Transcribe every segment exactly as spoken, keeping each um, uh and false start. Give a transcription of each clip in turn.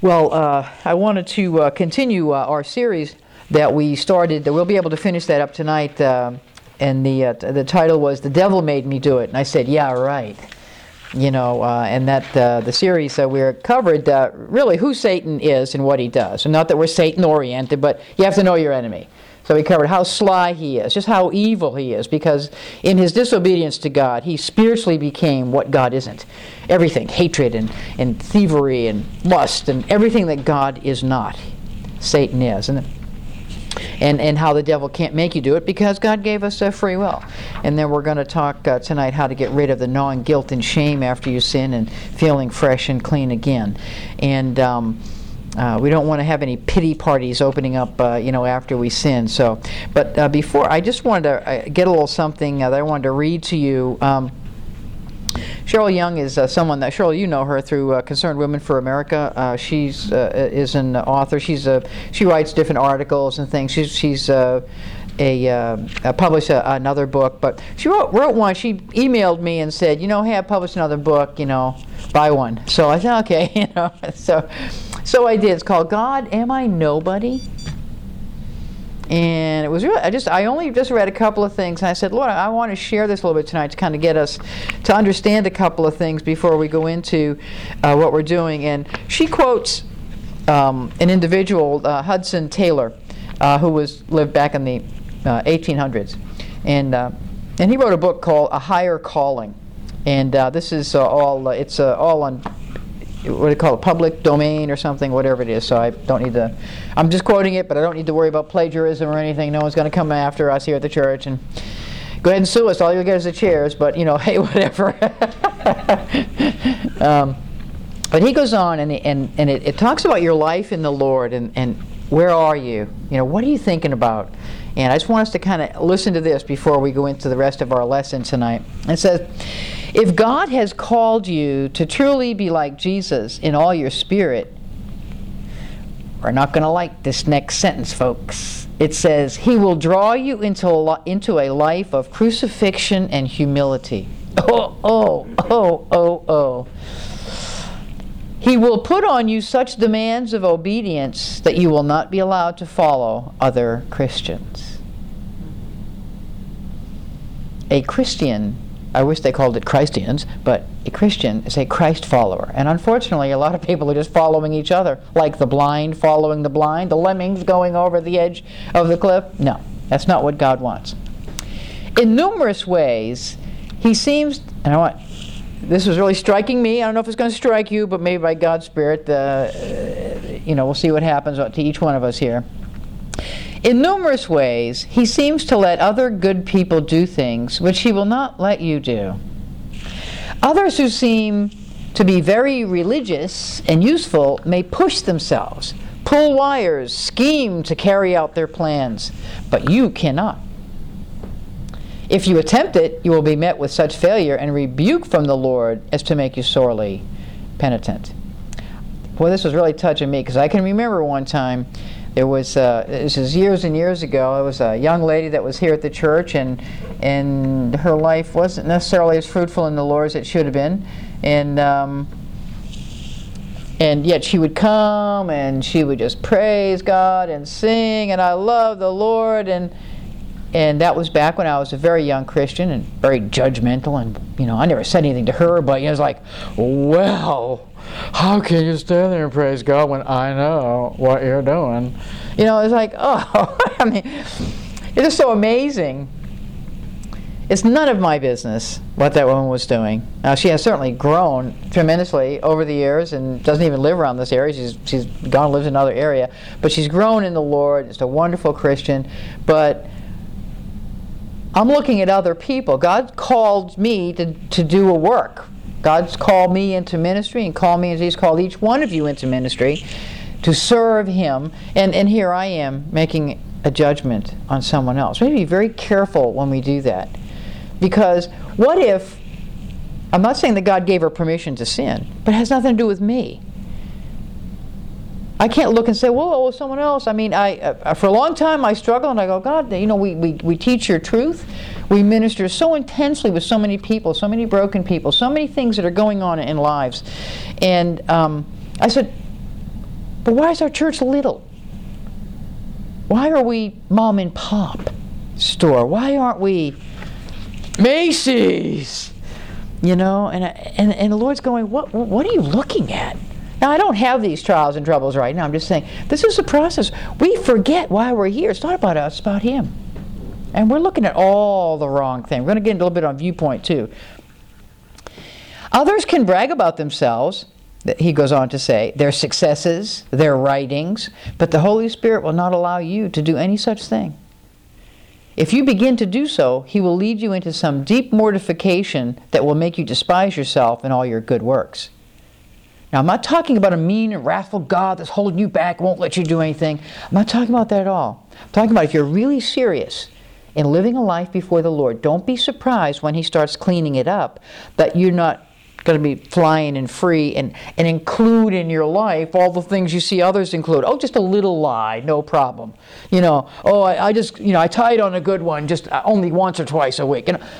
Well, uh, I wanted to uh, continue uh, our series that we started. We'll be able to finish that up tonight. Uh, and the uh, the title was "The Devil Made Me Do It." And I said, "Yeah, right." You know, uh, and that uh, the series uh, we covered uh, really who Satan is and what he does. And not that we're Satan-oriented, but you have to know your enemy. So we covered how sly he is, just how evil he is, because in his disobedience to God, he spiritually became what God isn't. Everything, hatred and, and thievery and lust and everything that God is not, Satan is. And, and, and how the devil can't make you do it because God gave us uh, free will. And then we're going to talk uh, tonight how to get rid of the gnawing guilt and shame after you sin and feeling fresh and clean again. And Um, Uh, we don't want to have any pity parties opening up, uh, you know, after we sin. So, but uh, before, I just wanted to uh, get a little something uh, that I wanted to read to you. Um, Cheryl Young is uh, someone that, Cheryl, you know her through uh, Concerned Women for America. Uh, she's uh, is an author. She's a she writes different articles and things. She's she's uh, a uh, uh, published a, another book, but she wrote wrote one. She emailed me and said, you know, hey, I published another book. You know, buy one. So I said, okay, you know, so. So I did. It's called God, Am I Nobody? And it was really, I just, I only just read a couple of things, and I said, Lord, I want to share this a little bit tonight to kind of get us to understand a couple of things before we go into uh, what we're doing. And she quotes um, an individual, uh, Hudson Taylor, uh, who was lived back in the uh, eighteen hundreds, and uh, and he wrote a book called A Higher Calling. And uh, this is uh, all, uh, it's uh, all on, what do you call it, public domain or something, whatever it is. So I don't need to, I'm just quoting it, but I don't need to worry about plagiarism or anything. No one's going to come after us here at the church and go ahead and sue us. All you'll get is the chairs, but you know, hey, whatever. um, but he goes on, and and, and it, it talks about your life in the Lord, and, and where are you? You know, what are you thinking about? And I just want us to kind of listen to this before we go into the rest of our lesson tonight. It says, if God has called you to truly be like Jesus in all your spirit, we're not going to like this next sentence, folks. It says, He will draw you into a, into a life of crucifixion and humility. Oh, oh, oh, oh, oh. He will put on you such demands of obedience that you will not be allowed to follow other Christians. A Christian, I wish they called it Christians, but a Christian is a Christ follower. And unfortunately, a lot of people are just following each other, like the blind following the blind, the lemmings going over the edge of the cliff. No, that's not what God wants. In numerous ways, He seems, and I want, this was really striking me. I don't know if it's going to strike you, but maybe by God's Spirit, uh, you know, we'll see what happens to each one of us here. In numerous ways, He seems to let other good people do things which He will not let you do. Others who seem to be very religious and useful may push themselves, pull wires, scheme to carry out their plans, but you cannot. If you attempt it, you will be met with such failure and rebuke from the Lord as to make you sorely penitent. Boy, this was really touching me, because I can remember one time, there was, uh, this was years and years ago, there was a young lady that was here at the church, and and her life wasn't necessarily as fruitful in the Lord as it should have been. And um, and yet she would come, and she would just praise God and sing, and I love the Lord, and And that was back when I was a very young Christian and very judgmental, and you know, I never said anything to her, but you know, it was like, well, how can you stand there and praise God when I know what you're doing? You know, it's like, oh, I mean, it's just so amazing. It's none of my business what that woman was doing. Now, she has certainly grown tremendously over the years and doesn't even live around this area. She's, she's gone and lives in another area. But she's grown in the Lord. She's a wonderful Christian. But I'm looking at other people. God called me to, to do a work. God's called me into ministry, and called me, and He's called each one of you into ministry to serve Him. And, and here I am making a judgment on someone else. We need to be very careful when we do that. Because what if, I'm not saying that God gave her permission to sin, but it has nothing to do with me. I can't look and say, whoa, someone else. I mean, I uh, for a long time I struggled, and I go, God, you know, we, we, we teach your truth. We minister so intensely with so many people, so many broken people, so many things that are going on in lives. And um, I said, But why is our church little? Why are we mom and pop store? Why aren't we Macy's? You know, and, and, and the Lord's going, what, what are you looking at? Now, I don't have these trials and troubles right now. I'm just saying, this is a process. We forget why we're here. It's not about us, it's about Him. And we're looking at all the wrong things. We're going to get a little bit on viewpoint, too. Others can brag about themselves, he goes on to say, their successes, their writings, but the Holy Spirit will not allow you to do any such thing. If you begin to do so, He will lead you into some deep mortification that will make you despise yourself and all your good works. Now, I'm not talking about a mean and wrathful God that's holding you back, won't let you do anything. I'm not talking about that at all. I'm talking about if you're really serious in living a life before the Lord, don't be surprised when He starts cleaning it up that you're not going to be flying and free and, and include in your life all the things you see others include. Oh, just a little lie, no problem. You know, oh, I, I just, you know, I tied on a good one just only once or twice a week. You know,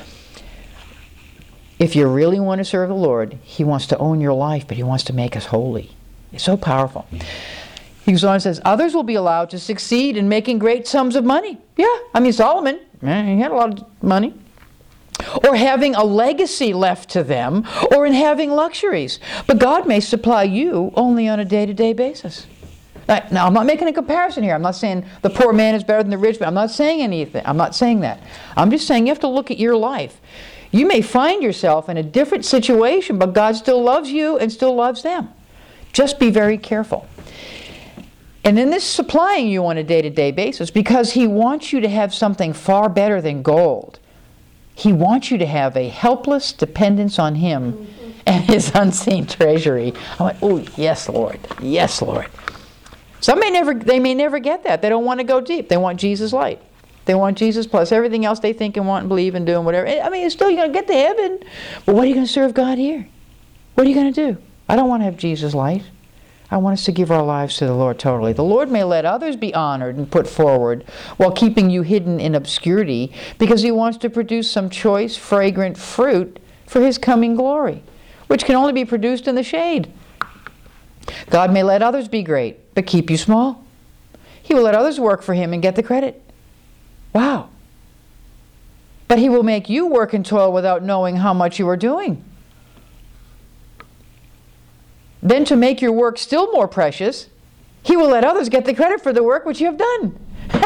if you really want to serve the Lord, He wants to own your life, but He wants to make us holy. It's so powerful. He goes on and says, others will be allowed to succeed in making great sums of money. Yeah, I mean, Solomon, man, he had a lot of money. Or having a legacy left to them, or in having luxuries. But God may supply you only on a day-to-day basis. Now, I'm not making a comparison here. I'm not saying the poor man is better than the rich man. I'm not saying anything. I'm not saying that. I'm just saying you have to look at your life. You may find yourself in a different situation, but God still loves you and still loves them. Just be very careful. And then this supplying you on a day-to-day basis because He wants you to have something far better than gold. He wants you to have a helpless dependence on Him mm-hmm. and His unseen treasury. I went, oh, yes, Lord. Yes, Lord. Some may never, they may never get that. They don't want to go deep. They want Jesus light. They want Jesus plus everything else they think and want and believe and do and whatever. I mean, it's still, you're going to get to heaven. But what are you going to serve God here? What are you going to do? I don't want to have Jesus light. I want us to give our lives to the Lord totally. The Lord may let others be honored and put forward while keeping you hidden in obscurity because He wants to produce some choice, fragrant fruit for His coming glory, which can only be produced in the shade. God may let others be great, but keep you small. He will let others work for Him and get the credit. Wow. But He will make you work and toil without knowing how much you are doing. Then to make your work still more precious, He will let others get the credit for the work which you have done.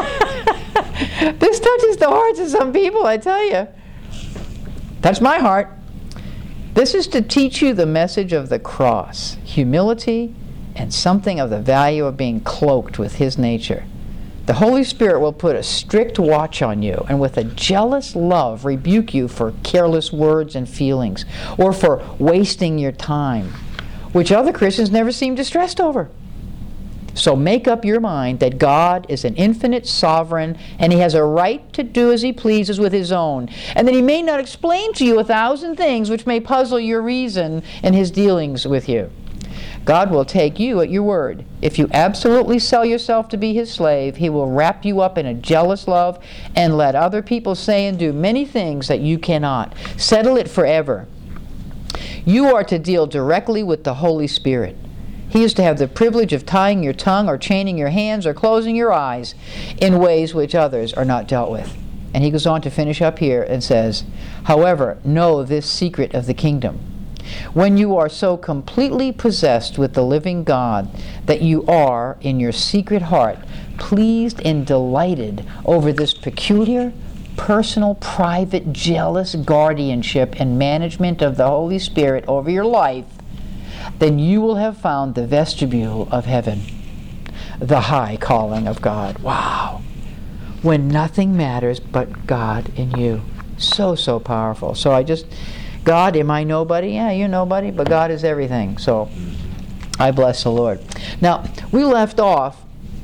This touches the hearts of some people, I tell you. Touch my heart. This is to teach you the message of the cross, humility, and something of the value of being cloaked with His nature. The Holy Spirit will put a strict watch on you and with a jealous love rebuke you for careless words and feelings or for wasting your time, which other Christians never seem distressed over. So make up your mind that God is an infinite sovereign and He has a right to do as He pleases with His own, and that He may not explain to you a thousand things which may puzzle your reason in His dealings with you. God will take you at your word. If you absolutely sell yourself to be His slave, He will wrap you up in a jealous love and let other people say and do many things that you cannot. Settle it forever. You are to deal directly with the Holy Spirit. He is to have the privilege of tying your tongue or chaining your hands or closing your eyes in ways which others are not dealt with. And he goes on to finish up here and says, however, know this secret of the kingdom. When you are so completely possessed with the living God that you are, in your secret heart, pleased and delighted over this peculiar, personal, private, jealous guardianship and management of the Holy Spirit over your life, then you will have found the vestibule of heaven, the high calling of God. Wow! When nothing matters but God in you. So, so powerful. So I just, God, am I nobody? Yeah, you're nobody, but God is everything. So I bless the Lord. Now, we left off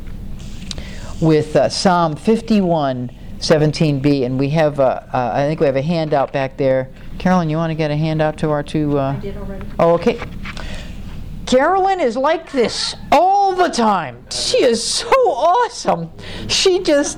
with uh, Psalm fifty-one, seventeen b, and we have, uh, uh, I think we have a handout back there. Carolyn, you want to get a handout to our two? Uh... I did already. Oh, okay. Carolyn is like this all the time. She is so awesome. She just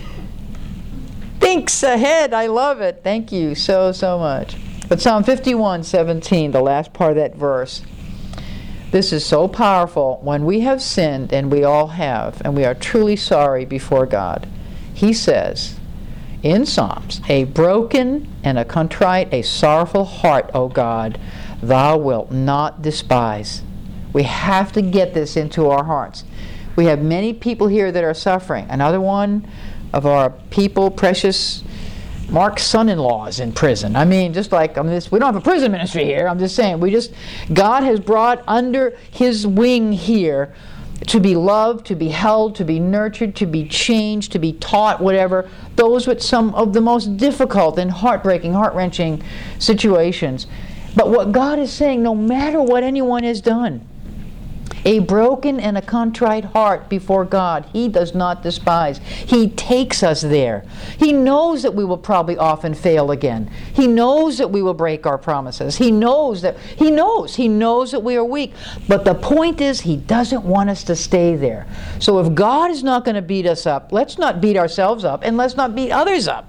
thinks ahead. I love it. Thank you so, so much. But Psalm fifty-one, seventeen, the last part of that verse. This is so powerful. When we have sinned, and we all have, and we are truly sorry before God, He says in Psalms, a broken and a contrite, a sorrowful heart, O God, Thou wilt not despise. We have to get this into our hearts. We have many people here that are suffering. Another one of our people, precious Mark's son-in-law, is in prison. I mean, just like, I mean, this, we don't have a prison ministry here. I'm just saying, we just, God has brought under His wing here to be loved, to be held, to be nurtured, to be changed, to be taught, whatever, those with some of the most difficult and heartbreaking, heart-wrenching situations. But what God is saying, no matter what anyone has done, a broken and a contrite heart before God, He does not despise. He takes us there. He knows that we will probably often fail again. He knows that we will break our promises. He knows that, He knows, He knows that we are weak. But the point is, He doesn't want us to stay there. So if God is not going to beat us up, let's not beat ourselves up, and let's not beat others up.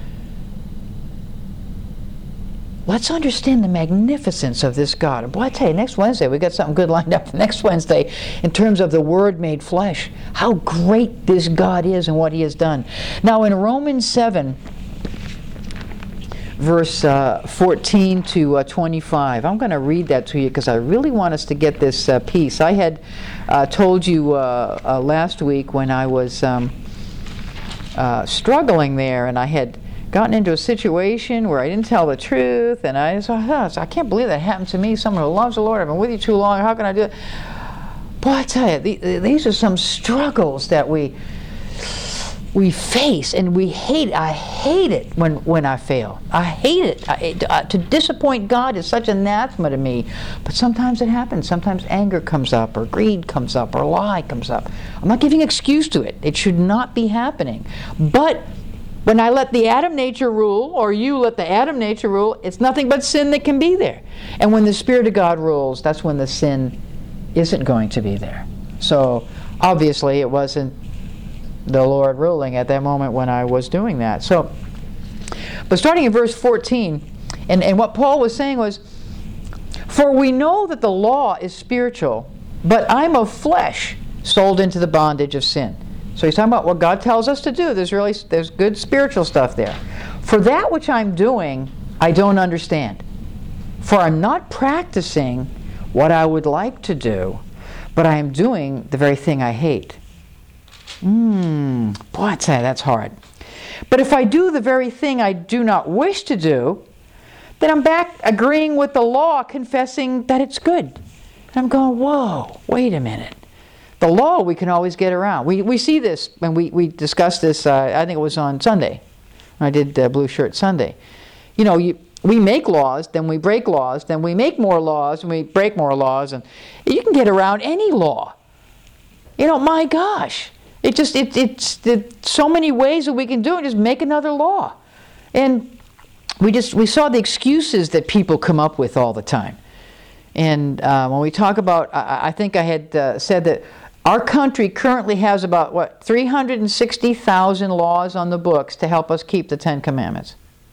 Let's understand the magnificence of this God. Boy, I tell you, next Wednesday, we got something good lined up next Wednesday in terms of the Word made flesh. How great this God is and what He has done. Now, in Romans seven, verse uh, fourteen to uh, twenty-five, I'm going to read that to you because I really want us to get this uh, piece. I had uh, told you uh, uh, last week when I was um, uh, struggling there, and I had gotten into a situation where I didn't tell the truth, and I just oh, I can't believe that happened to me, someone who loves the Lord. I've been with you too long. How can I do it? Boy, I tell you, the, these are some struggles that we we face, and we hate. I hate it when, when I fail. I hate it. I, uh, to disappoint God is such anathema to me. But sometimes it happens. Sometimes anger comes up, or greed comes up, or lie comes up. I'm not giving excuse to it. It should not be happening. But when I let the Adam nature rule, or you let the Adam nature rule, it's nothing but sin that can be there. And when the Spirit of God rules, that's when the sin isn't going to be there. So obviously it wasn't the Lord ruling at that moment when I was doing that. So, but starting in verse fourteen, and, and what Paul was saying was, for we know that the law is spiritual, but I'm of flesh, sold into the bondage of sin. So he's talking about what God tells us to do. There's really there's good spiritual stuff there. For that which I'm doing, I don't understand. For I'm not practicing what I would like to do, but I am doing the very thing I hate. Hmm, boy, I'd say that's hard. But if I do the very thing I do not wish to do, then I'm back agreeing with the law, confessing that it's good. And I'm going, whoa, wait a minute. The law we can always get around. We we see this, and we, we discussed this, uh, I think it was on Sunday. I did uh, Blue Shirt Sunday. You know, you, we make laws, then we break laws, then we make more laws, and we break more laws, and you can get around any law. You know, my gosh. It just, it, it's, it's so many ways that we can do it, just make another law. And we just, we saw the excuses that people come up with all the time. And uh, when we talk about, I, I think I had uh, said that our country currently has about, what, three hundred sixty thousand laws on the books to help us keep the Ten Commandments.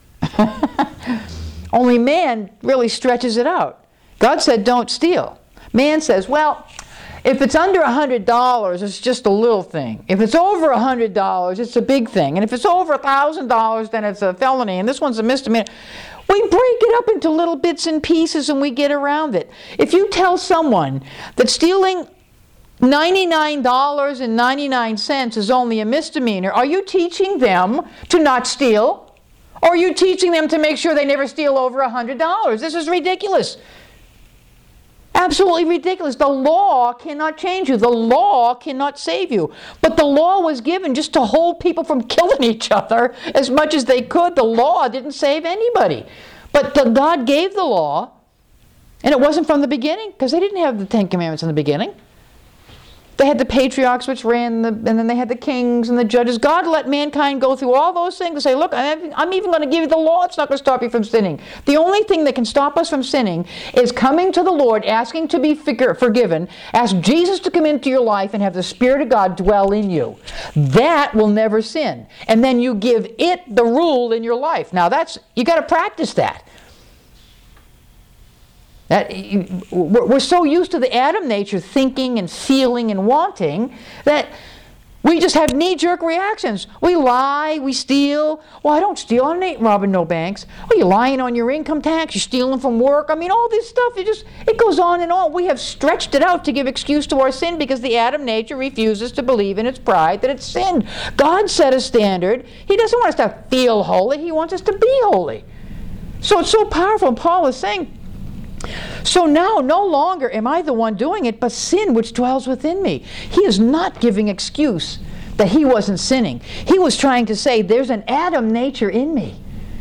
Only man really stretches it out. God said, don't steal. Man says, well, if it's under one hundred dollars, it's just a little thing. If it's over one hundred dollars, it's a big thing. And if it's over one thousand dollars, then it's a felony, and this one's a misdemeanor. We break it up into little bits and pieces, and we get around it. If you tell someone that stealing ninety-nine dollars and ninety-nine cents is only a misdemeanor, are you teaching them to not steal? Or are you teaching them to make sure they never steal over one hundred dollars? This is ridiculous. Absolutely ridiculous. The law cannot change you. The law cannot save you. But the law was given just to hold people from killing each other as much as they could. The law didn't save anybody. But the, God gave the law, and it wasn't from the beginning, because they didn't have the Ten Commandments in the beginning. They had the patriarchs which ran, the, and then they had the kings and the judges. God let mankind go through all those things and say, look, I'm, I'm even going to give you the law. It's not going to stop you from sinning. The only thing that can stop us from sinning is coming to the Lord, asking to be forgiven, ask Jesus to come into your life and have the Spirit of God dwell in you. That will never sin. And then you give it the rule in your life. Now that's, you got to practice that. That, we're so used to the Adam nature, thinking and feeling and wanting, that we just have knee-jerk reactions. We lie, we steal. Well, I don't steal, I ain't robbing no banks. Well, you're lying on your income tax, you're stealing from work. I mean, all this stuff, it just, it goes on and on. We have stretched it out to give excuse to our sin because the Adam nature refuses to believe in its pride that it's sinned. God set a standard. He doesn't want us to feel holy, He wants us to be holy. So it's so powerful, and Paul is saying, so now no longer am I the one doing it, but sin which dwells within me. He is not giving excuse that he wasn't sinning. He was trying to say there's an Adam nature in me.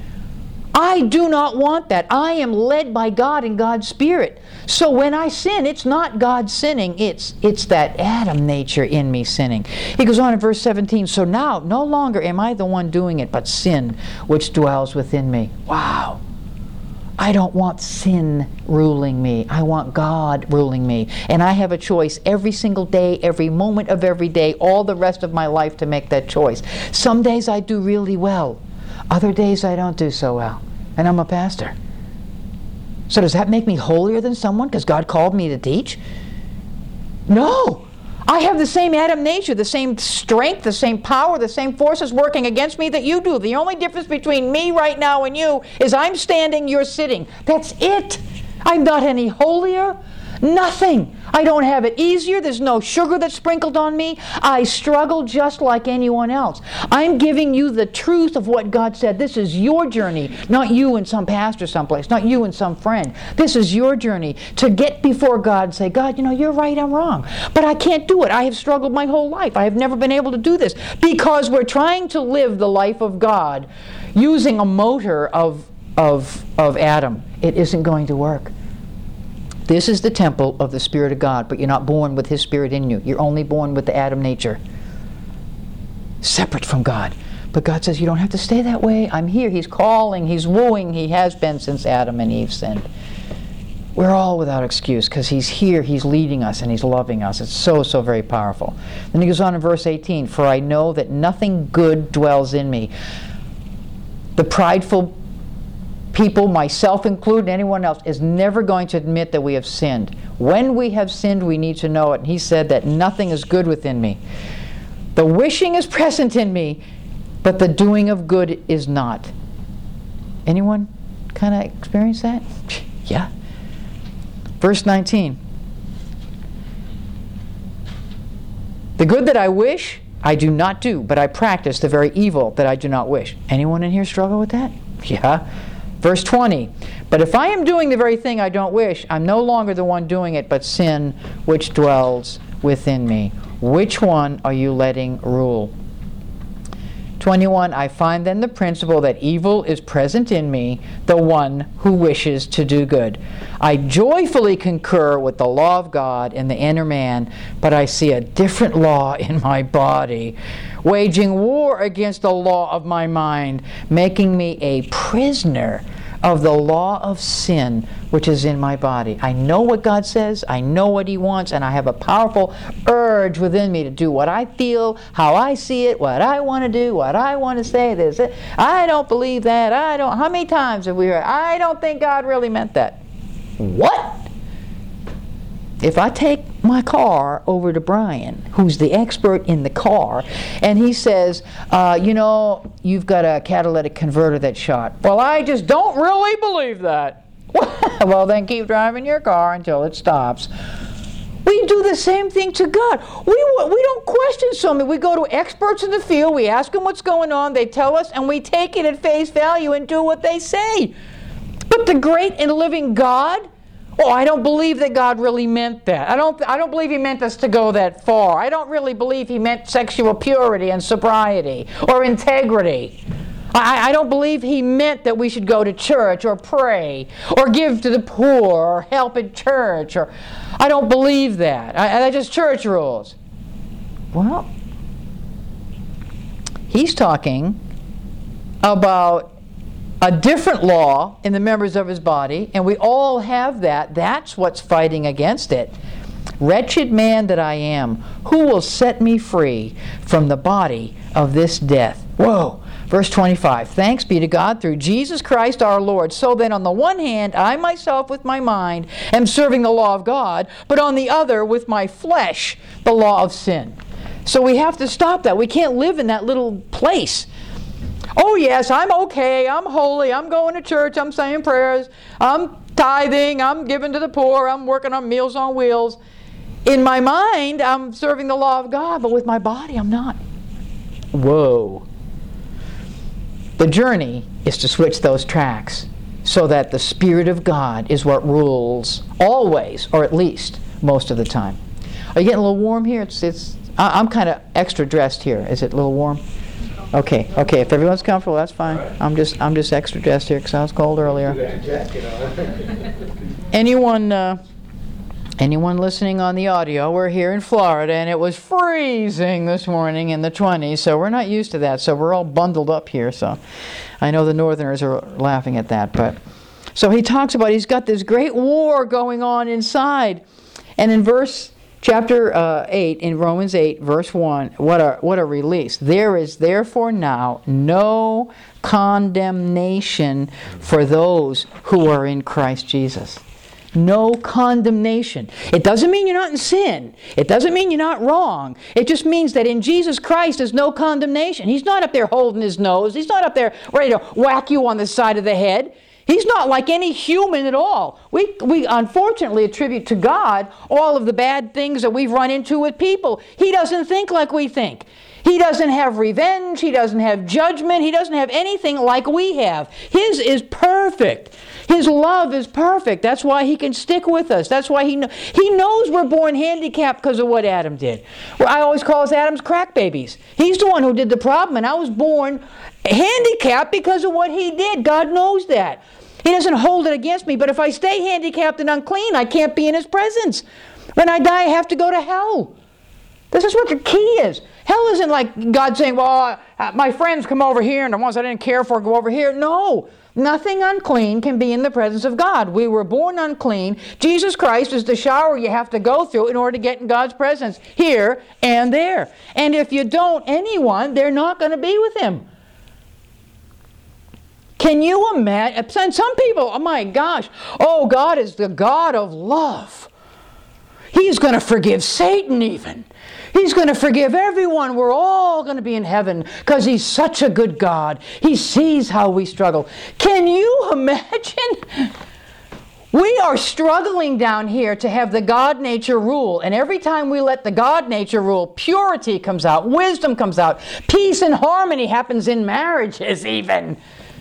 I do not want that. I am led by God and God's Spirit. So when I sin, it's not God sinning, it's, it's that Adam nature in me sinning. He goes on in verse seventeen, so now no longer am I the one doing it, but sin which dwells within me. Wow. I don't want sin ruling me. I want God ruling me. And I have a choice every single day, every moment of every day, all the rest of my life to make that choice. Some days I do really well. Other days I don't do so well. And I'm a pastor. So does that make me holier than someone because God called me to teach? No. I have the same Adam nature, the same strength, the same power, the same forces working against me that you do. The only difference between me right now and you is I'm standing, you're sitting. That's it. I'm not any holier. Nothing. I don't have it easier. There's no sugar that's sprinkled on me. I struggle just like anyone else. I'm giving you the truth of what God said. This is your journey, not you and some pastor someplace, not you and some friend. This is your journey to get before God and say, God, you know, you're right, I'm wrong. But I can't do it. I have struggled my whole life. I have never been able to do this because we're trying to live the life of God using a motor of, of, of Adam. It isn't going to work. This is the temple of the Spirit of God, but you're not born with His Spirit in you. You're only born with the Adam nature, separate from God. But God says, you don't have to stay that way. I'm here. He's calling. He's wooing. He has been since Adam and Eve sinned. We're all without excuse because He's here. He's leading us and He's loving us. It's so, so very powerful. Then He goes on in verse eighteen, for I know that nothing good dwells in me. The prideful people, myself included, anyone else, is never going to admit that we have sinned. When we have sinned, we need to know it. And He said that nothing is good within me. The wishing is present in me, but the doing of good is not. Anyone kind of experience that? Yeah. Verse nineteen. The good that I wish, I do not do, but I practice the very evil that I do not wish. Anyone in here struggle with that? Yeah. Verse twenty, but if I am doing the very thing I don't wish, I'm no longer the one doing it, but sin which dwells within me. Which one are you letting rule? twenty-one, I find then the principle that evil is present in me, the one who wishes to do good. I joyfully concur with the law of God in the inner man, but I see a different law in my body, waging war against the law of my mind, making me a prisoner of the law of sin which is in my body. I know what God says, I know what He wants, and I have a powerful urge within me to do what I feel, how I see it, what I want to do, what I want to say. This, I don't believe that. I don't. How many times have we heard, I don't think God really meant that? What? If I take my car over to Brian, who's the expert in the car, and he says, uh, you know, you've got a catalytic converter that's shot. Well, I just don't really believe that. Well, then keep driving your car until it stops. We do the same thing to God. We, we don't question something. We go to experts in the field, we ask them what's going on, they tell us, and we take it at face value and do what they say. But the great and living God, oh, I don't believe that God really meant that. I don't, I don't believe He meant us to go that far. I don't really believe He meant sexual purity and sobriety or integrity. I, I don't believe He meant that we should go to church or pray or give to the poor or help at church. Or I don't believe that. I, that's just church rules. Well, He's talking about a different law in the members of His body, and we all have that. That's what's fighting against it. Wretched man that I am, who will set me free from the body of this death? Whoa, Verse twenty-five, thanks be to God through Jesus Christ our Lord. So then on the one hand, I myself with my mind am serving the law of God, but on the other with my flesh, the law of sin. So we have to stop that. We can't live in that little place. Oh yes, I'm okay, I'm holy, I'm going to church, I'm saying prayers, I'm tithing, I'm giving to the poor, I'm working on Meals on Wheels. In my mind, I'm serving the law of God, but with my body, I'm not. Whoa. The journey is to switch those tracks so that the Spirit of God is what rules always, or at least most of the time. Are you getting a little warm here? It's, it's, I'm kind of extra dressed here. Is it a little warm? Okay, okay. If everyone's comfortable, that's fine. I'm just, I'm just extra dressed here because I was cold earlier. Anyone, uh, anyone listening on the audio? We're here in Florida, and it was freezing this morning in the twenties, so we're not used to that. So we're all bundled up here. So I know the Northerners are laughing at that, but so he talks about he's got this great war going on inside, and in verse. Chapter uh, eight, in Romans eight, verse one, what a, what a release. There is therefore now no condemnation for those who are in Christ Jesus. No condemnation. It doesn't mean you're not in sin. It doesn't mean you're not wrong. It just means that in Jesus Christ there's no condemnation. He's not up there holding his nose. He's not up there ready to whack you on the side of the head. He's not like any human at all. We, we unfortunately attribute to God all of the bad things that we've run into with people. He doesn't think like we think. He doesn't have revenge. He doesn't have judgment. He doesn't have anything like we have. His is perfect. His love is perfect. That's why he can stick with us. That's why he, kn- he knows we're born handicapped because of what Adam did. Well, I always call us Adam's crack babies. He's the one who did the problem, and I was born handicapped because of what he did. God knows that. He doesn't hold it against me, but if I stay handicapped and unclean, I can't be in his presence. When I die, I have to go to hell. This is what the key is. Hell isn't like God saying, well, uh, my friends come over here and the ones I didn't care for go over here. No, nothing unclean can be in the presence of God. We were born unclean. Jesus Christ is the shower you have to go through in order to get in God's presence here and there. And if you don't, anyone, they're not going to be with him. Can you imagine? Some people, oh my gosh, oh, God is the God of love. He's going to forgive Satan even. He's going to forgive everyone. We're all going to be in heaven because he's such a good God. He sees how we struggle. Can you imagine? We are struggling down here to have the God nature rule. And every time we let the God nature rule, purity comes out, wisdom comes out, peace and harmony happens in marriages even.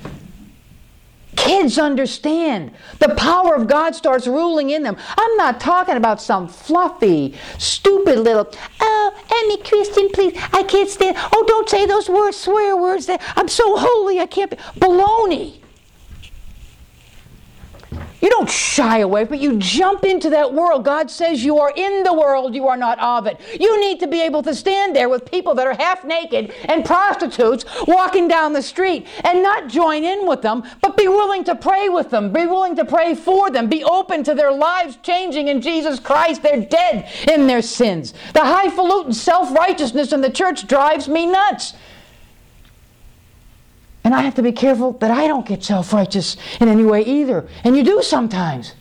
Kids understand. The power of God starts ruling in them. I'm not talking about some fluffy, stupid little, oh, Annie Christian, please, I can't stand, oh, don't say those words, swear words, that I'm so holy, I can't be, baloney. You don't shy away, but you jump into that world. God says you are in the world, you are not of it. You need to be able to stand there with people that are half naked and prostitutes walking down the street and not join in with them, but be willing to pray with them, be willing to pray for them, be open to their lives changing in Jesus Christ. They're dead in their sins. The highfalutin self-righteousness in the church drives me nuts. And I have to be careful that I don't get self-righteous in any way either. And you do sometimes.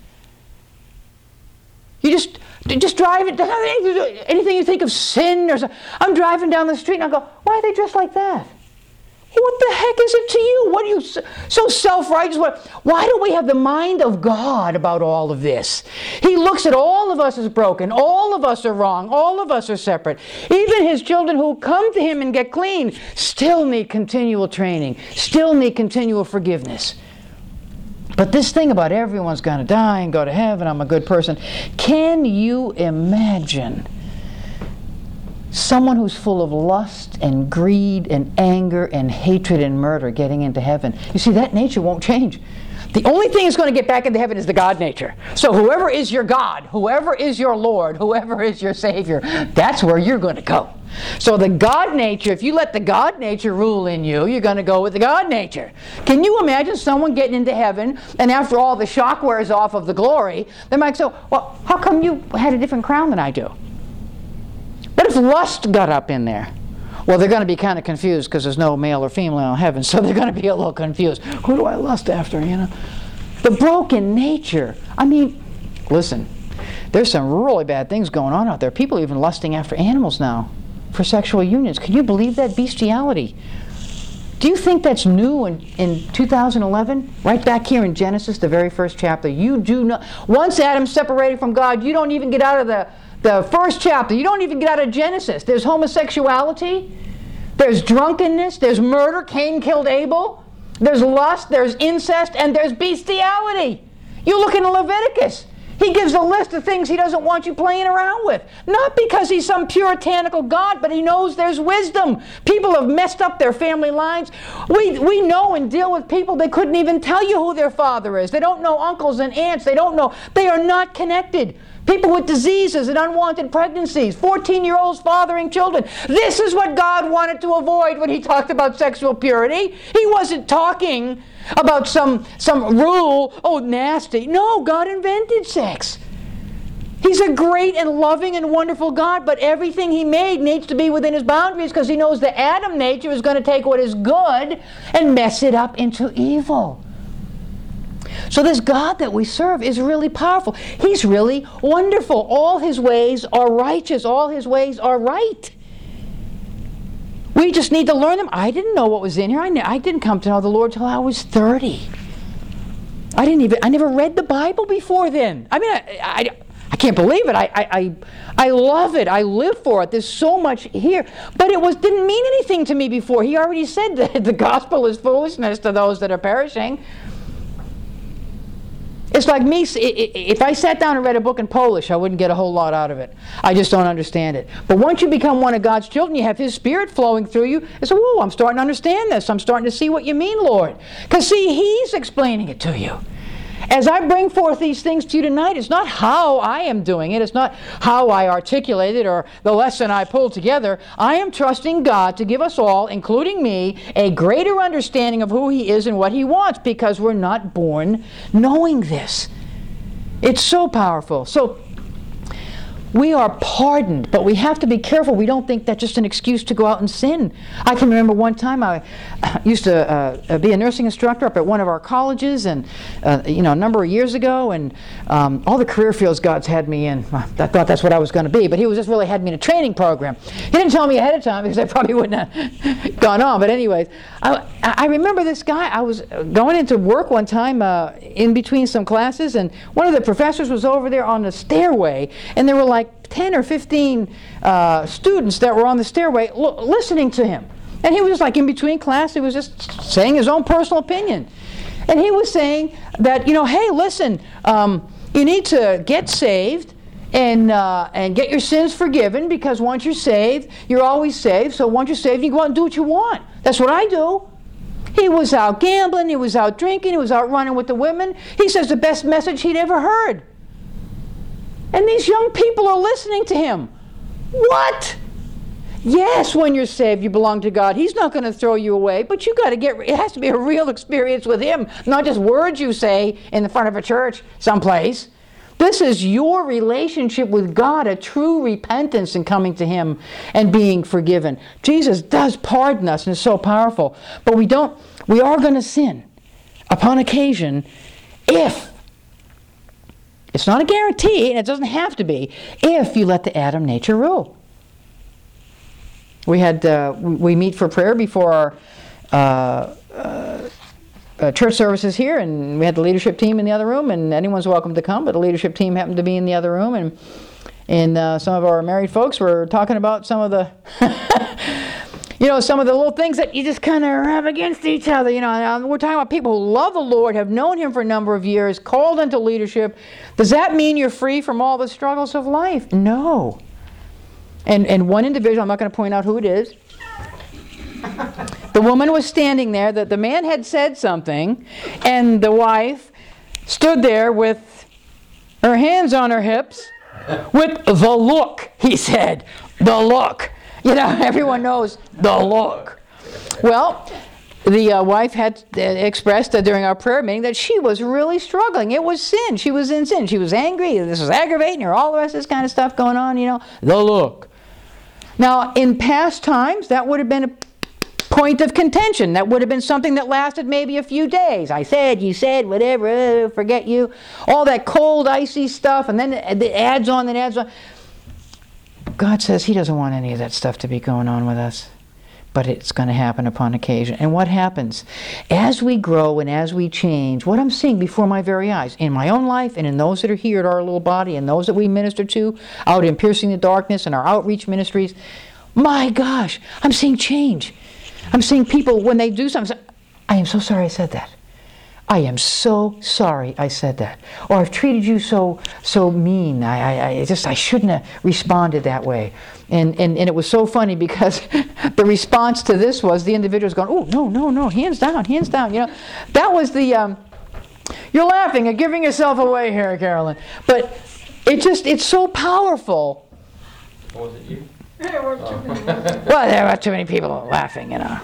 You just just drive it. Anything you think of sin or something. I'm driving down the street and I go, why are they dressed like that? What the heck is it to you? What are you so self-righteous? Why don't we have the mind of God about all of this? He looks at all of us as broken. All of us are wrong. All of us are separate. Even his children who come to him and get clean still need continual training, still need continual forgiveness. But this thing about everyone's going to die and go to heaven, I'm a good person. Can you imagine someone who's full of lust and greed and anger and hatred and murder getting into heaven? You see, that nature won't change. The only thing that's going to get back into heaven is the God nature. So whoever is your God, whoever is your Lord, whoever is your Savior, that's where you're going to go. So the God nature, if you let the God nature rule in you, you're going to go with the God nature. Can you imagine someone getting into heaven and after all the shock wears off of the glory, they might say, well, how come you had a different crown than I do? What if lust got up in there? Well, they're going to be kind of confused because there's no male or female in heaven, so they're going to be a little confused. Who do I lust after, you know? The broken nature. I mean, listen, there's some really bad things going on out there. People are even lusting after animals now for sexual unions. Can you believe that bestiality? Do you think that's new in, in two thousand eleven? Right back here in Genesis, the very first chapter. You do not, once Adam separated from God, you don't even get out of the The first chapter, you don't even get out of Genesis. There's homosexuality, there's drunkenness, there's murder, Cain killed Abel, there's lust, there's incest, and there's bestiality. You look in Leviticus, he gives a list of things he doesn't want you playing around with. Not because he's some puritanical God, but he knows there's wisdom. People have messed up their family lines. We, we know and deal with people, they couldn't even tell you who their father is. They don't know uncles and aunts. They don't know. They are not connected. People with diseases and unwanted pregnancies, fourteen-year-olds fathering children. This is what God wanted to avoid when he talked about sexual purity. He wasn't talking about some, some rule, oh, nasty. No, God invented sex. He's a great and loving and wonderful God, but everything he made needs to be within his boundaries because he knows the Adam nature is going to take what is good and mess it up into evil. So this God that we serve is really powerful. He's really wonderful. All his ways are righteous. All his ways are right. We just need to learn them. I didn't know what was in here. I, I didn't come to know the Lord till I was thirty. I didn't even. I never read the Bible before then. I mean, I, I, I can't believe it. I, I, I, I love it. I live for it. There's so much here. But it was didn't mean anything to me before. He already said that the gospel is foolishness to those that are perishing. It's like me, if I sat down and read a book in Polish, I wouldn't get a whole lot out of it. I just don't understand it. But once you become one of God's children, you have his Spirit flowing through you. I say, whoa, I'm starting to understand this. I'm starting to see what you mean, Lord. Because see, he's explaining it to you. As I bring forth these things to you tonight, it's not how I am doing it. It's not how I articulate it or the lesson I pull together. I am trusting God to give us all, including me, a greater understanding of who he is and what he wants because we're not born knowing this. It's so powerful. So we are pardoned, but we have to be careful. We don't think that's just an excuse to go out and sin. I can remember one time I used to uh, be a nursing instructor up at one of our colleges, and uh, you know, a number of years ago, and um, all the career fields God's had me in. I thought that's what I was going to be, but he was just really had me in a training program. He didn't tell me ahead of time because I probably wouldn't have gone on. But anyways, I, I remember this guy. I was going into work one time uh, in between some classes, and one of the professors was over there on the stairway, and there were like ten or fifteen uh, students that were on the stairway l- listening to him. And he was just like in between class, he was just saying his own personal opinion. And he was saying that, you know, hey, listen, um, you need to get saved and uh, and get your sins forgiven because once you're saved, you're always saved. So once you're saved, you go out and do what you want. That's what I do. He was out gambling, he was out drinking, he was out running with the women. He says the best message he'd ever heard. And these young people are listening to him. What? Yes, when you're saved, you belong to God. He's not going to throw you away, but you got to get, it has to be a real experience with him, not just words you say in the front of a church someplace. This is your relationship with God, a true repentance and coming to him and being forgiven. Jesus does pardon us, and it's so powerful. But we don't, we are going to sin upon occasion if, it's not a guarantee, and it doesn't have to be, if you let the Adam nature rule. We had uh, we meet for prayer before our uh, uh, uh, church services here, and we had the leadership team in the other room, and anyone's welcome to come, but the leadership team happened to be in the other room, and and uh, some of our married folks were talking about some of the you know, some of the little things that you just kind of have against each other. You know, we're talking about people who love the Lord, have known him for a number of years, called into leadership. Does that mean you're free from all the struggles of life? No. And and one individual, I'm not going to point out who it is, the woman was standing there, that the man had said something, and the wife stood there with her hands on her hips, with the look, he said, the look. You know, everyone knows the look. Well, the uh, wife had uh, expressed uh, during our prayer meeting that she was really struggling. It was sin. She was in sin. She was angry. This was aggravating her. All the rest of this kind of stuff going on, you know. The look. Now, in past times, that would have been a point of contention. That would have been something that lasted maybe a few days. I said, you said, whatever, uh, forget you. All that cold, icy stuff, and then it adds on and adds on. God says He doesn't want any of that stuff to be going on with us. But it's going to happen upon occasion. And what happens? As we grow and as we change, what I'm seeing before my very eyes, in my own life and in those that are here at our little body and those that we minister to out in Piercing the Darkness and our outreach ministries, my gosh, I'm seeing change. I'm seeing people, when they do something, I am so sorry I said that. I am so sorry I said that. Or I've treated you so so mean. I, I, I just, I shouldn't have responded that way. And, and, and it was so funny because the response to this was the individual's going, oh, no, no, no, hands down, hands down. You know, that was the, um, you're laughing and giving yourself away here, Carolyn. But it just, it's so powerful. Was it you? There were too many. Well, there were too many people laughing, you know.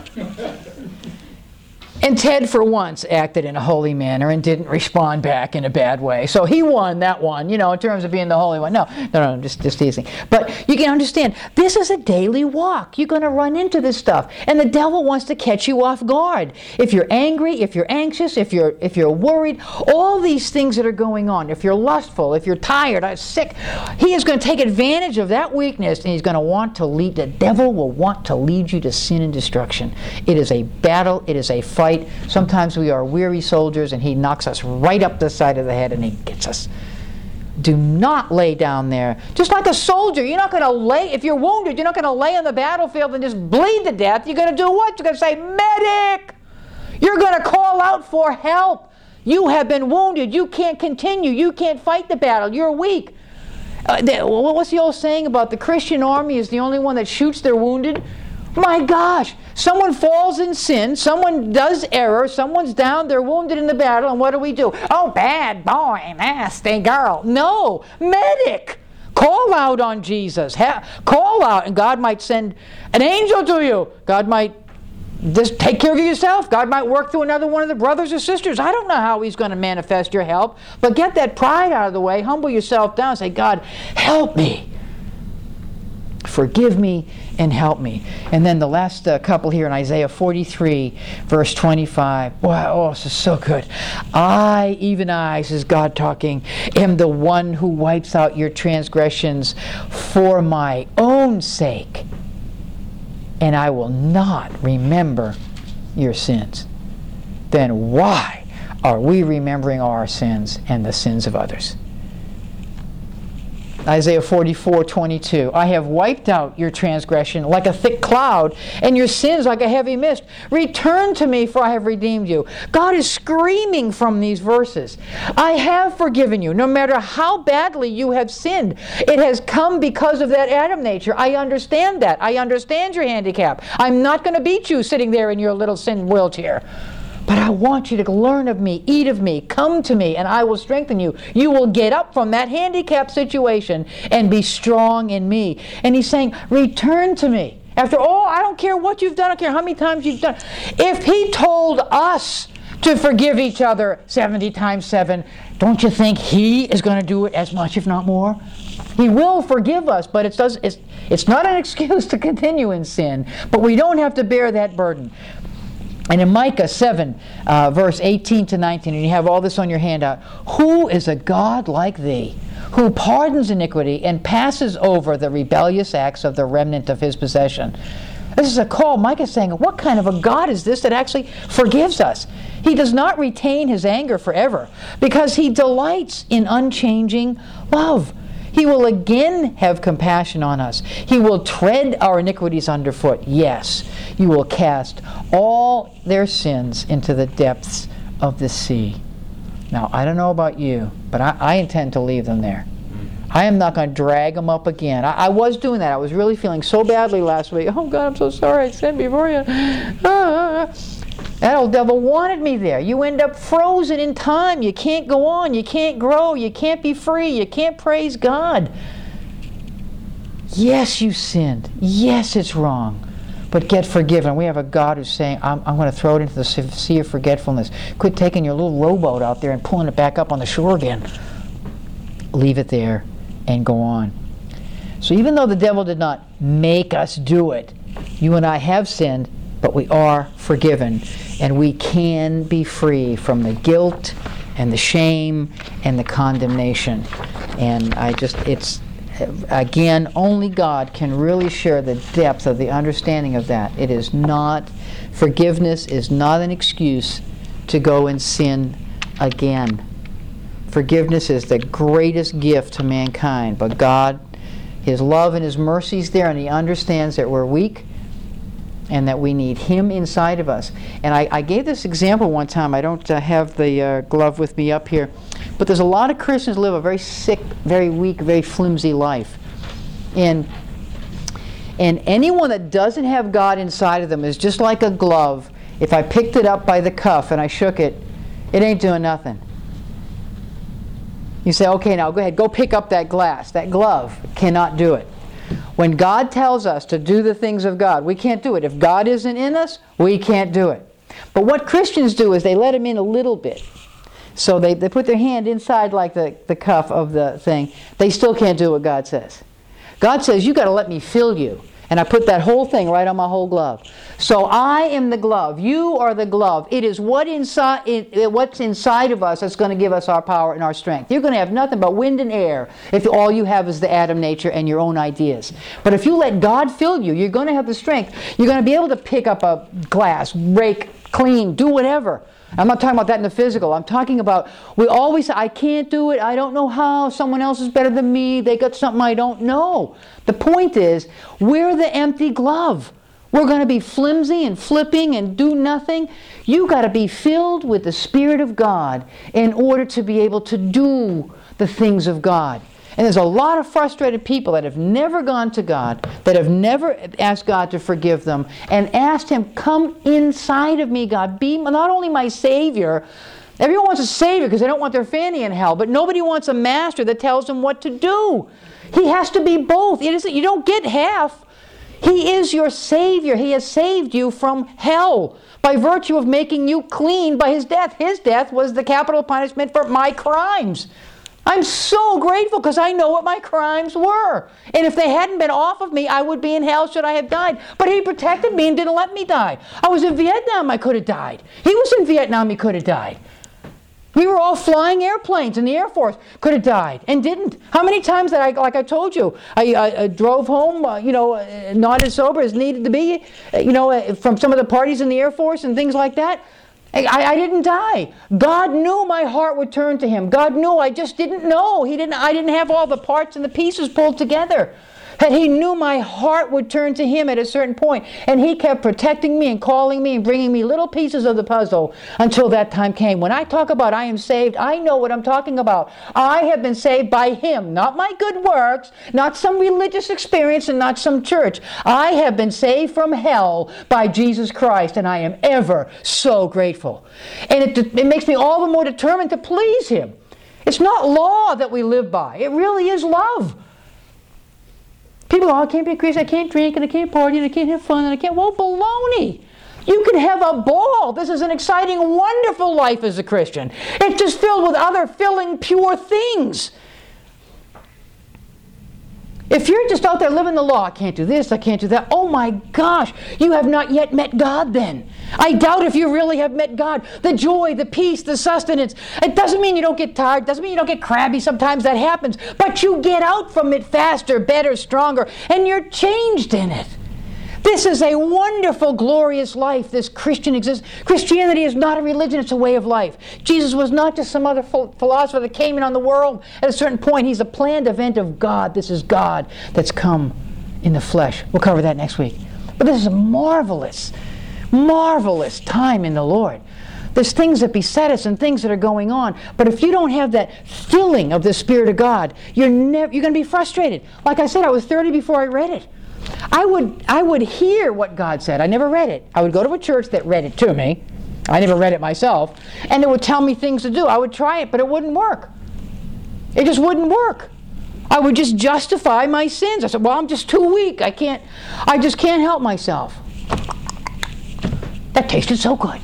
And Ted, for once, acted in a holy manner and didn't respond back in a bad way. So he won that one, you know, in terms of being the holy one. No, no, no, just, just teasing. But you can understand, this is a daily walk. You're going to run into this stuff. And the devil wants to catch you off guard. If you're angry, if you're anxious, if you're, if you're worried, all these things that are going on, if you're lustful, if you're tired, uh, sick, he is going to take advantage of that weakness, and he's going to want to lead, the devil will want to lead you to sin and destruction. It is a battle. It is a fight. Sometimes we are weary soldiers and he knocks us right up the side of the head and he gets us. Do not lay down there. Just like a soldier, you're not going to lay, if you're wounded, you're not going to lay on the battlefield and just bleed to death. You're going to do what? You're going to say, medic! You're going to call out for help. You have been wounded. You can't continue. You can't fight the battle. You're weak. Uh, the, what's the old saying about the Christian army is the only one that shoots their wounded? My gosh, someone falls in sin, someone does error, someone's down, they're wounded in the battle, and what do we do? Oh, bad boy, nasty girl. No, medic. Call out on Jesus. Ha- call out, and God might send an angel to you. God might just take care of you yourself. God might work through another one of the brothers or sisters. I don't know how He's going to manifest your help, but get that pride out of the way, humble yourself down, say, God, help me. Forgive me and help me. And then the last uh, couple here in Isaiah forty-three, verse twenty-five. Wow, oh, this is so good. I, even I, says God talking, am the one who wipes out your transgressions for my own sake, and I will not remember your sins. Then why are we remembering our sins and the sins of others? Isaiah forty-four, twenty-two. I have wiped out your transgression like a thick cloud, and your sins like a heavy mist. Return to me, for I have redeemed you. God is screaming from these verses. I have forgiven you, no matter how badly you have sinned. It has come because of that Adam nature. I understand that. I understand your handicap. I'm not going to beat you sitting there in your little sin wheelchair. But I want you to learn of me, eat of me, come to me, and I will strengthen you. You will get up from that handicapped situation and be strong in me. And He's saying, return to me. After all, I don't care what you've done, I don't care how many times you've done. If He told us to forgive each other seventy times seven, don't you think He is going to do it as much, if not more? He will forgive us, but it does, it's, it's not an excuse to continue in sin. But we don't have to bear that burden. And in Micah seven, uh, verse eighteen to nineteen, and you have all this on your handout, who is a God like thee, who pardons iniquity and passes over the rebellious acts of the remnant of His possession? This is a call. Micah is saying, what kind of a God is this that actually forgives us? He does not retain His anger forever because He delights in unchanging love. He will again have compassion on us. He will tread our iniquities underfoot. Yes, you will cast all their sins into the depths of the sea. Now, I don't know about you, but I, I intend to leave them there. I am not going to drag them up again. I, I was doing that. I was really feeling so badly last week. Oh, God, I'm so sorry I sinned before you. Ah. That old devil wanted me there. You end up frozen in time. You can't go on. You can't grow. You can't be free. You can't praise God. Yes, you sinned. Yes, it's wrong. But get forgiven. We have a God who's saying, I'm, I'm going to throw it into the sea of forgetfulness. Quit taking your little rowboat out there and pulling it back up on the shore again. Leave it there and go on. So even though the devil did not make us do it, you and I have sinned, but we are forgiven. And we can be free from the guilt and the shame and the condemnation. And I just, it's, again, only God can really share the depth of the understanding of that. It is not, forgiveness is not an excuse to go and sin again. Forgiveness is the greatest gift to mankind, but God, His love and His mercy is there, and He understands that we're weak and that we need Him inside of us. And I, I gave this example one time. I don't uh, have the uh, glove with me up here, but there's a lot of Christians who live a very sick, very weak, very flimsy life. And, and anyone that doesn't have God inside of them is just like a glove. If I picked it up by the cuff and I shook it, it ain't doing nothing. You say, okay, now go ahead, go pick up that glass. That glove cannot do it. When God tells us to do the things of God, we can't do it. If God isn't in us, we can't do it. But what Christians do is they let Him in a little bit. So they, they put their hand inside like the, the cuff of the thing. They still can't do what God says. God says, you got to let me fill you. And I put that whole thing right on my whole glove. So I am the glove. You are the glove. It is what inside, it, what's inside of us that's going to give us our power and our strength. You're going to have nothing but wind and air if all you have is the Adam nature and your own ideas. But if you let God fill you, you're going to have the strength. You're going to be able to pick up a glass, rake, clean, do whatever. I'm not talking about that in the physical. I'm talking about, we always say, I can't do it, I don't know how, someone else is better than me, they got something I don't know. The point is, we're the empty glove. We're going to be flimsy and flipping and do nothing. You got to be filled with the Spirit of God in order to be able to do the things of God. And there's a lot of frustrated people that have never gone to God, that have never asked God to forgive them, and asked Him, come inside of me, God. Be not only my Savior. Everyone wants a Savior because they don't want their fanny in hell, but nobody wants a master that tells them what to do. He has to be both. It isn't, you don't get half. He is your Savior. He has saved you from hell by virtue of making you clean by His death. His death was the capital punishment for my crimes. I'm so grateful because I know what my crimes were. And if they hadn't been off of me, I would be in hell should I have died. But He protected me and didn't let me die. I was in Vietnam, I could have died. He was in Vietnam, he could have died. We were all flying airplanes in the Air Force, could have died and didn't. How many times that I, like I told you, I, I, I drove home, uh, you know, uh, not as sober as needed to be, uh, you know, uh, from some of the parties in the Air Force and things like that. I, I didn't die. God knew my heart would turn to Him. God knew. I just didn't know. He didn't. I didn't have all the parts and the pieces pulled together. And He knew my heart would turn to Him at a certain point. And He kept protecting me and calling me and bringing me little pieces of the puzzle until that time came. When I talk about I am saved, I know what I'm talking about. I have been saved by Him, not my good works, not some religious experience and not some church. I have been saved from hell by Jesus Christ, and I am ever so grateful. And it, it makes me all the more determined to please Him. It's not law that we live by. It really is love. People go, oh, I can't be a Christian, I can't drink, and I can't party, and I can't have fun, and I can't... Well, baloney! You can have a ball. This is an exciting, wonderful life as a Christian. It's just filled with other filling, pure things. If you're just out there living the law, I can't do this, I can't do that, oh my gosh, you have not yet met God then. I doubt if you really have met God. The joy, the peace, the sustenance. It doesn't mean you don't get tired, doesn't mean you don't get crabby, sometimes that happens, but you get out from it faster, better, stronger, and you're changed in it. This is a wonderful, glorious life, this Christian existence. Christianity is not a religion, it's a way of life. Jesus was not just some other philosopher that came in on the world. At a certain point, He's a planned event of God. This is God that's come in the flesh. We'll cover that next week. But this is a marvelous, marvelous time in the Lord. There's things that beset us and things that are going on. But if you don't have that filling of the Spirit of God, you're never, you're going to be frustrated. Like I said, I was thirty before I read it. I would, I would hear what God said. I never read it. I would go to a church that read it to me. I never read it myself. And it would tell me things to do. I would try it, but it wouldn't work. It just wouldn't work. I would just justify my sins. I said, well, I'm just too weak. I can't, I just can't help myself. That tasted so good.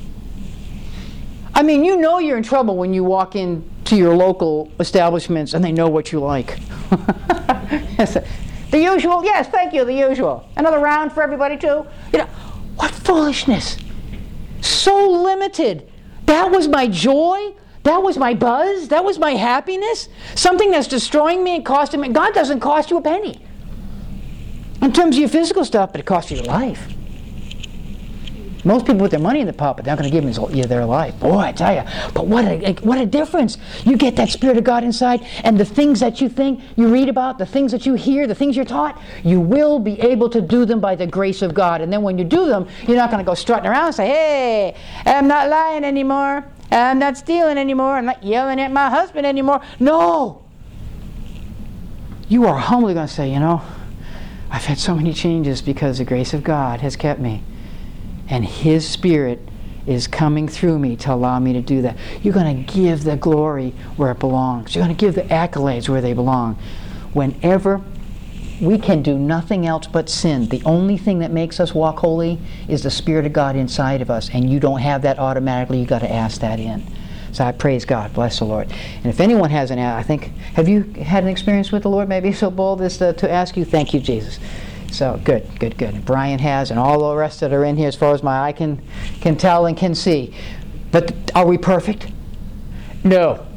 I mean, you know you're in trouble when you walk into your local establishments and they know what you like. The usual? Yes, thank you, the usual. Another round for everybody too? You know, what foolishness. So limited. That was my joy? That was my buzz? That was my happiness? Something that's destroying me and costing me. God doesn't cost you a penny. In terms of your physical stuff, but it costs you your life. Most people put their money in the pot, but they're not going to give you their life. Boy, I tell you. But what a, what a difference. You get that Spirit of God inside, and the things that you think, you read about, the things that you hear, the things you're taught, you will be able to do them by the grace of God. And then when you do them, you're not going to go strutting around and say, hey, I'm not lying anymore. I'm not stealing anymore. I'm not yelling at my husband anymore. No. You are humbly going to say, you know, I've had so many changes because the grace of God has kept me. And His Spirit is coming through me to allow me to do that. You're going to give the glory where it belongs. You're going to give the accolades where they belong. Whenever we can do nothing else but sin, the only thing that makes us walk holy is the Spirit of God inside of us, and you don't have that automatically. You've got to ask that in. So I praise God. Bless the Lord. And if anyone has an, I think, have you had an experience with the Lord? Maybe so bold as to, to ask you? Thank you, Jesus. So good, good, good. And Brian has, and all the rest that are in here, as far as my eye can can tell and can see. But are we perfect? No.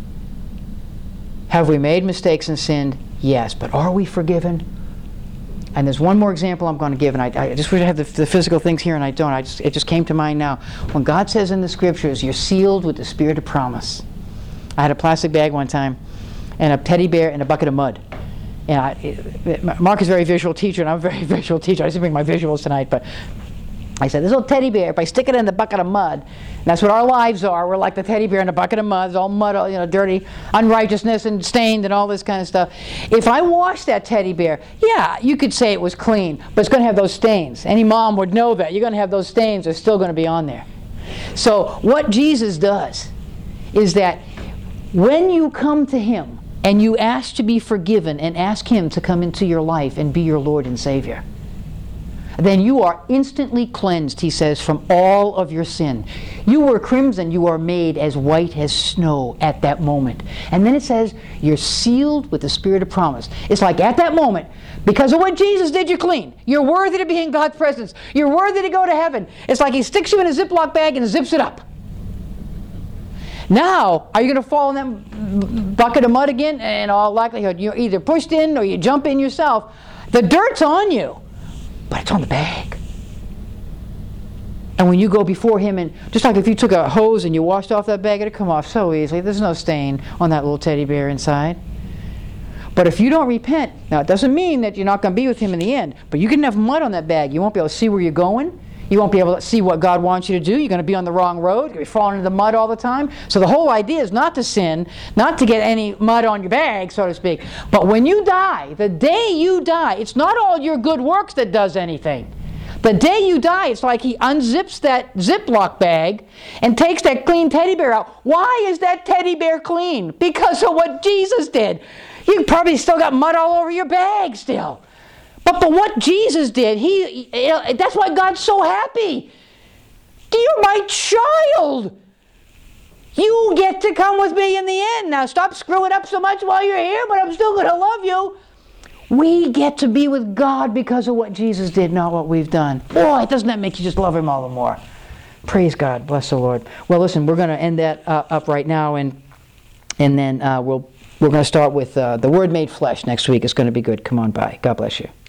Have we made mistakes and sinned? Yes. But are we forgiven? And there's one more example I'm going to give, and I, I just wish I had the, the physical things here, and I don't. I just, it just came to mind now. When God says in the Scriptures, you're sealed with the Spirit of promise. I had a plastic bag one time, and a teddy bear and a bucket of mud. And I, it, Mark is a very visual teacher, and I'm a very visual teacher. I just bring my visuals tonight, but I said, this little teddy bear, if I stick it in the bucket of mud, and that's what our lives are. We're like the teddy bear in a bucket of mud. It's all mud, you know, dirty, unrighteousness and stained and all this kind of stuff. If I wash that teddy bear, yeah, you could say it was clean, but it's going to have those stains. Any mom would know that. You're going to have those stains. They're still going to be on there. So what Jesus does is that when you come to Him and you ask to be forgiven and ask Him to come into your life and be your Lord and Savior, then you are instantly cleansed, He says, from all of your sin. You were crimson, you are made as white as snow at that moment. And then it says, you're sealed with the Spirit of promise. It's like at that moment, because of what Jesus did, you're clean. You're worthy to be in God's presence. You're worthy to go to heaven. It's like He sticks you in a Ziploc bag and zips it up. Now, are you going to fall in that bucket of mud again? In all likelihood, you're either pushed in or you jump in yourself. The dirt's on you, but it's on the bag. And when you go before Him, and just like if you took a hose and you washed off that bag, it'd come off so easily. There's no stain on that little teddy bear inside. But if you don't repent, now it doesn't mean that you're not going to be with Him in the end, but you can have mud on that bag. You won't be able to see where you're going. You won't be able to see what God wants you to do. You're going to be on the wrong road. You're going to be falling into the mud all the time. So the whole idea is not to sin, not to get any mud on your bag, so to speak. But when you die, the day you die, it's not all your good works that does anything. The day you die, it's like He unzips that Ziploc bag and takes that clean teddy bear out. Why is that teddy bear clean? Because of what Jesus did. You probably still got mud all over your bag still. But for what Jesus did, he, that's why God's so happy. You're my child. You get to come with me in the end. Now stop screwing up so much while you're here, but I'm still going to love you. We get to be with God because of what Jesus did, not what we've done. Boy, doesn't that make you just love Him all the more? Praise God. Bless the Lord. Well, listen, we're going to end that uh, up right now, and and then uh, we'll, we're going to start with uh, the Word made flesh next week. It's going to be good. Come on by. God bless you.